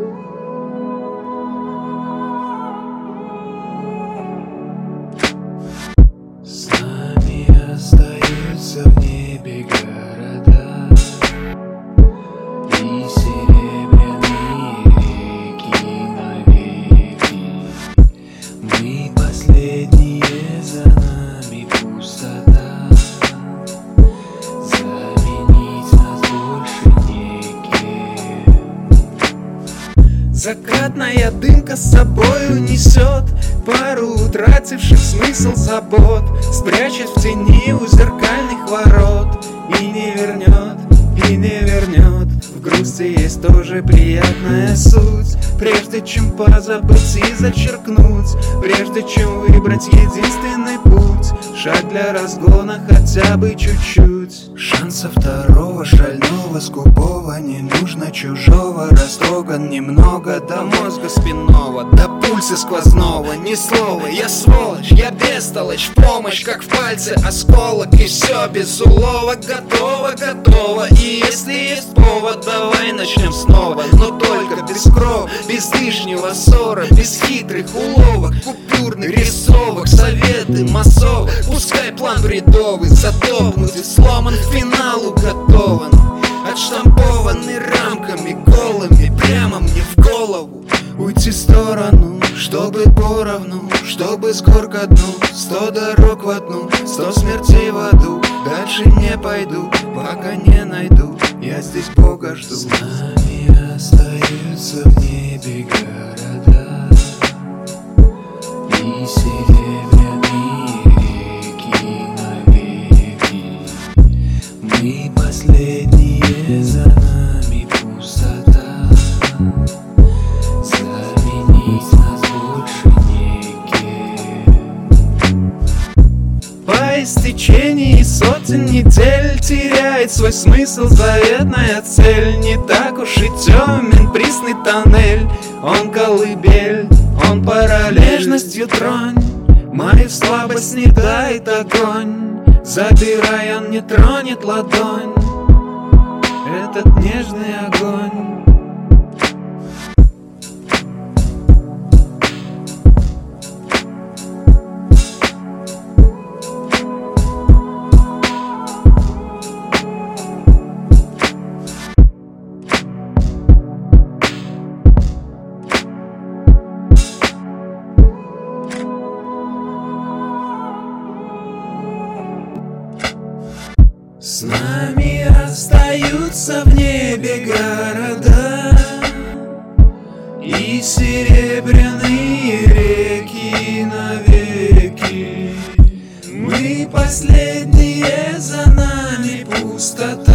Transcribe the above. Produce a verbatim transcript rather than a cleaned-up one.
С нами остаются в небе города и серебряные реки навеки. Мы последние, за нами пустота. Заменить нас больше некем. Закатная дымка с собой унесет пару утративших смысл забот, спрячет в тени у зеркальных ворот и не вернет, и не вернет. В грусти есть тоже приятная суть. Прежде чем позабыть и зачеркнуть, прежде чем выбрать единственный путь, шаг для разгона хотя бы чуть-чуть. Шанса второго, шального, скупого, не нужно чужого. Растроган немного до мозга спинного, до пульса сквозного. Ни слова, я сволочь, я бестолочь, в помощь, как в пальце осколок. И все без улова, готово, готово. И если есть повод, давай начнем снова. Но только без кров, без лишнего ссора, без хитрых уловок, купюрных рисовок, советы массовок. Пускай план бредовый, затопнутый, сломан, к финалу готован, отштампованный рамками голыми, прямо мне в голову. Уйти в сторону, чтобы поровну, чтобы с гор ко дну, сто дорог в одну, сто смертей в аду. Дальше не пойду, пока не найду, я здесь Бога жду. С нами остаются в небе города и серебряные реки навеки. Мы последние, за нами пустота. Заменить нас больше некем. По истечении сотен недель теряет свой смысл заветная цель. Не так уж и темен пресный тоннель, он колыбель, он параллель. Нежностью тронь мою слабость, не дает огонь. Забирай, он не тронет ладонь, этот нежный огонь. С нами остаются в небе города и серебряные реки навеки. Мы последние, за нами пустота.